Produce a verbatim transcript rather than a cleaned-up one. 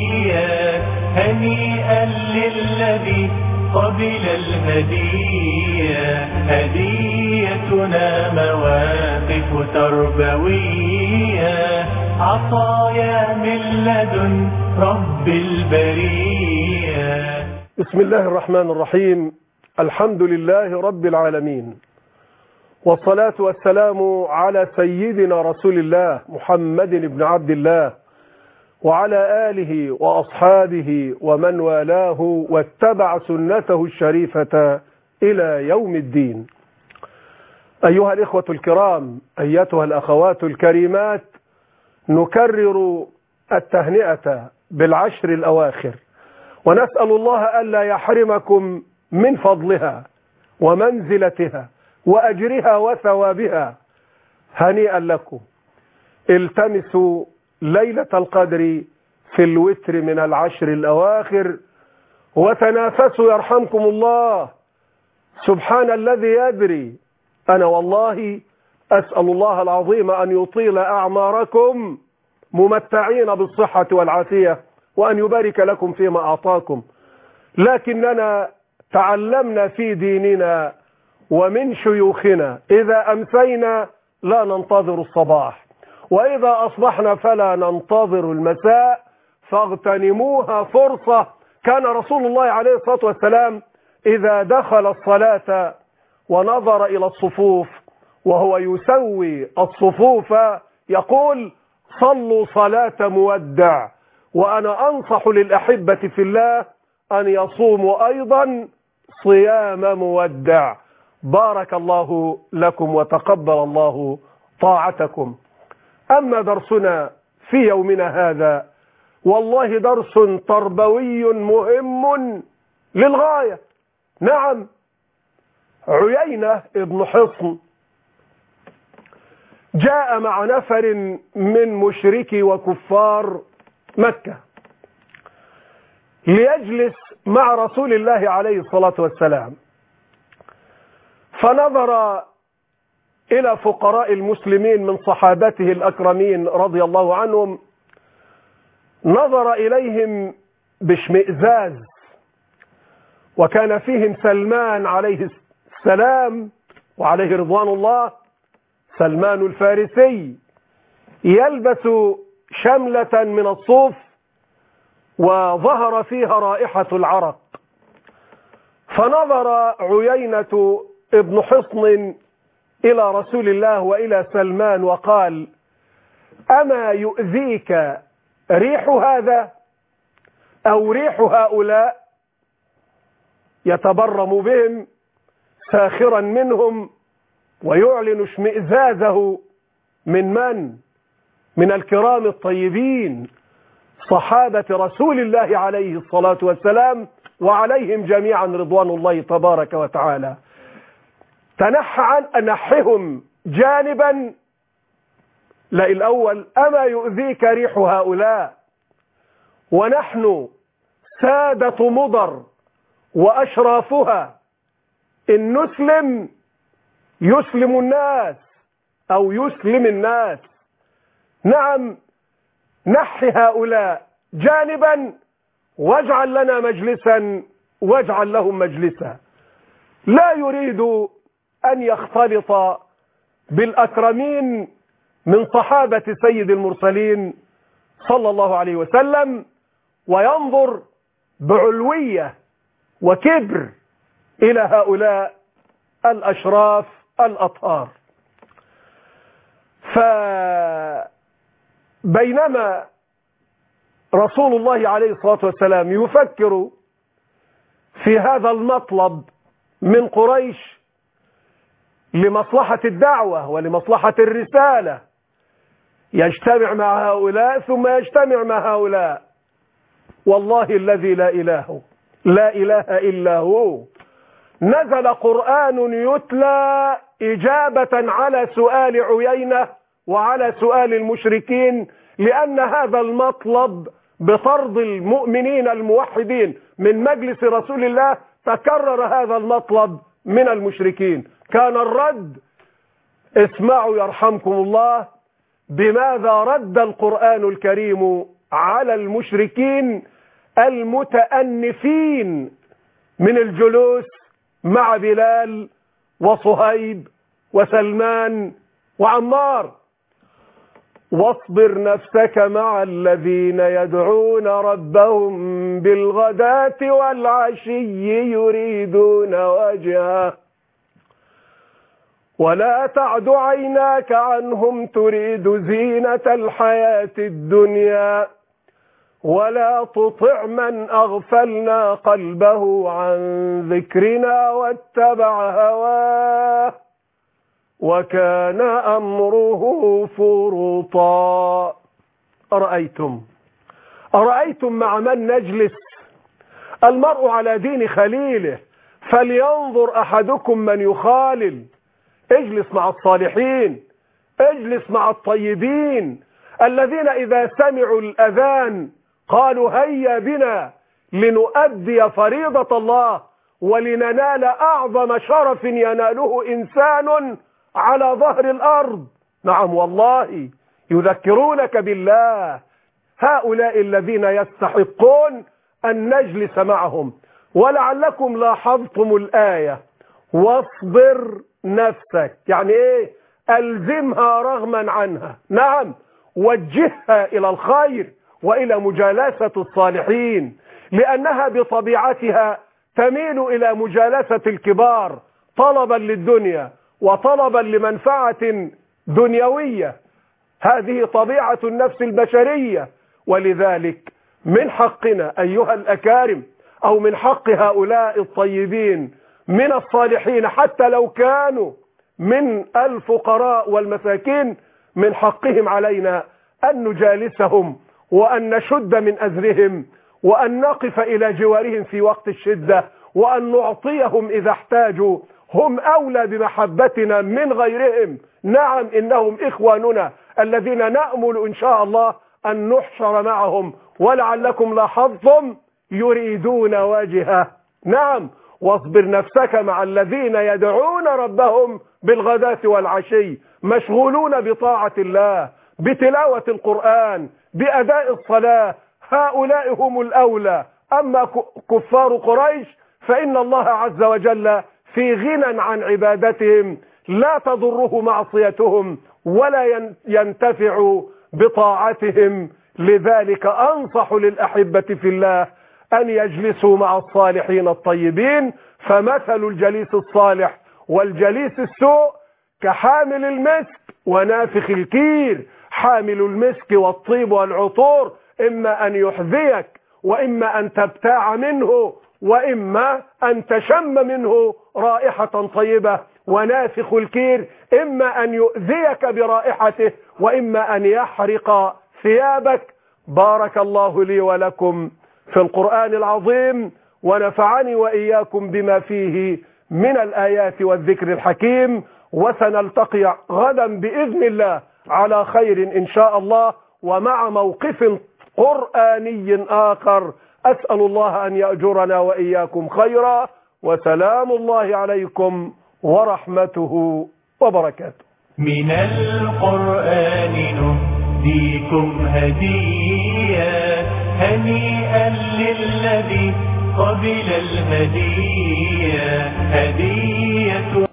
هدية هنيئا للذي قبل الهدية هديتنا مواقف تربوية عطايا من لدن رب البرية. بسم الله الرحمن الرحيم. الحمد لله رب العالمين، والصلاة والسلام على سيدنا رسول الله محمد بن عبد الله وعلى آله وأصحابه ومن والاه واتبع سنته الشريفة إلى يوم الدين. أيها الإخوة الكرام، أيتها الأخوات الكريمات، نكرر التهنئة بالعشر الأواخر، ونسأل الله ألا يحرمكم من فضلها ومنزلتها وأجرها وثوابها. هنيئا لكم. التمسوا ليلة القدر في الوتر من العشر الأواخر وتنافسوا يرحمكم الله. سبحان الذي يدري. أنا والله أسأل الله العظيم أن يطيل أعماركم ممتعين بالصحة والعافية، وأن يبارك لكم فيما أعطاكم. لكننا تعلمنا في ديننا ومن شيوخنا إذا أمسينا لا ننتظر الصباح، وإذا أصبحنا فلا ننتظر المساء، فاغتنموها فرصة. كان رسول الله عليه الصلاة والسلام إذا دخل الصلاة ونظر إلى الصفوف وهو يسوي الصفوف يقول: صلوا صلاة مودع. وأنا أنصح للأحبة في الله أن يصوموا أيضا صيام مودع. بارك الله لكم وتقبل الله طاعتكم. أما درسنا في يومنا هذا والله درس تربوي مهم للغاية. نعم، عيينة ابن حصن جاء مع نفر من مشركي وكفار مكة ليجلس مع رسول الله عليه الصلاة والسلام، فنظر إلى فقراء المسلمين من صحابته الأكرمين رضي الله عنهم، نظر إليهم باشمئزاز، وكان فيهم سلمان عليه السلام وعليه رضوان الله، سلمان الفارسي، يلبس شملة من الصوف وظهر فيها رائحة العرق. فنظر عيينة ابن حصن إلى رسول الله وإلى سلمان وقال: أما يؤذيك ريح هذا أو ريح هؤلاء؟ يتبرم بهم ساخرا منهم ويعلن اشمئزازه من من؟ من الكرام الطيبين صحابة رسول الله عليه الصلاة والسلام، وعليهم جميعا رضوان الله تبارك وتعالى. تنحى عن أنحهم جانبا. لا، الأول: أما يؤذيك ريح هؤلاء؟ ونحن سادة مضر وأشرافها، إن نسلم يسلم الناس أو يسلم الناس. نعم، نحي هؤلاء جانبا واجعل لنا مجلسا واجعل لهم مجلسا. لا يريد أن يختلط بالأكرمين من صحابة سيد المرسلين صلى الله عليه وسلم وينظر بعلوية وكبر إلى هؤلاء الأشراف الأطهار. فبينما رسول الله عليه الصلاة والسلام يفكر في هذا المطلب من قريش لمصلحة الدعوة ولمصلحة الرسالة، يجتمع مع هؤلاء ثم يجتمع مع هؤلاء، والله الذي لا إله لا إله إلا هو، نزل قرآن يتلى إجابة على سؤال عيينة وعلى سؤال المشركين، لأن هذا المطلب بطرد المؤمنين الموحدين من مجلس رسول الله تكرر هذا المطلب من المشركين. كان الرد: اسمعوا يرحمكم الله بماذا رد القرآن الكريم على المشركين المتأنفين من الجلوس مع بلال وصهيب وسلمان وعمار. واصبر نفسك مع الذين يدعون ربهم بالغداة والعشي يريدون وجهه ولا تعد عيناك عنهم تريد زينة الحياة الدنيا ولا تطع من أغفلنا قلبه عن ذكرنا واتبع هواه وكان أمره فرطا. أرأيتم أرأيتم مع من نجلس؟ المرء على دين خليله، فلينظر أحدكم من يخالل. اجلس مع الصالحين، اجلس مع الطيبين الذين إذا سمعوا الأذان قالوا هيا بنا لنؤدي فريضة الله ولننال أعظم شرف يناله إنسان على ظهر الأرض. نعم والله يذكرونك بالله. هؤلاء الذين يستحقون أن نجلس معهم. ولعلكم لاحظتم الآية واصبر نفسك، يعني إيه؟ ألزمها رغما عنها. نعم، وجهها إلى الخير وإلى مجالسة الصالحين، لأنها بطبيعتها تميل إلى مجالسة الكبار طلبا للدنيا وطلبا لمنفعة دنيوية. هذه طبيعة النفس البشرية، ولذلك من حقنا أيها الأكارم، أو من حق هؤلاء الطيبين من الصالحين حتى لو كانوا من الفقراء والمساكين، من حقهم علينا أن نجالسهم وأن نشد من أزرهم وأن نقف إلى جوارهم في وقت الشدة وأن نعطيهم إذا احتاجوا. هم أولى بمحبتنا من غيرهم. نعم، إنهم إخواننا الذين نأمل إن شاء الله أن نحشر معهم. ولعلكم لاحظتم يريدون وجهه. نعم، واصبر نفسك مع الذين يدعون ربهم بالغداة والعشي، مشغولون بطاعة الله، بتلاوة القرآن، بأداء الصلاة. هؤلاء هم الأولى. أما كفار قريش فإن الله عز وجل في غنى عن عبادتهم، لا تضره معصيتهم ولا ينتفع بطاعتهم. لذلك أنصح للأحبة في الله أن يجلسوا مع الصالحين الطيبين. فمثل الجليس الصالح والجليس السوء كحامل المسك ونافخ الكير. حامل المسك والطيب والعطور إما أن يحذيك وإما أن تبتاع منه وإما أن تشم منه رائحة طيبة. ونافخ الكير إما أن يؤذيك برائحته وإما أن يحرق ثيابك. بارك الله لي ولكم في القرآن العظيم، ونفعني وإياكم بما فيه من الآيات والذكر الحكيم. وسنلتقي غدا بإذن الله على خير إن شاء الله ومع موقف قرآني آخر. أسأل الله أن يأجرنا وإياكم خيرا، وسلام الله عليكم ورحمته وبركاته. من القرآن نهديكم هدية هنيئا للذي قبل الهدية هدية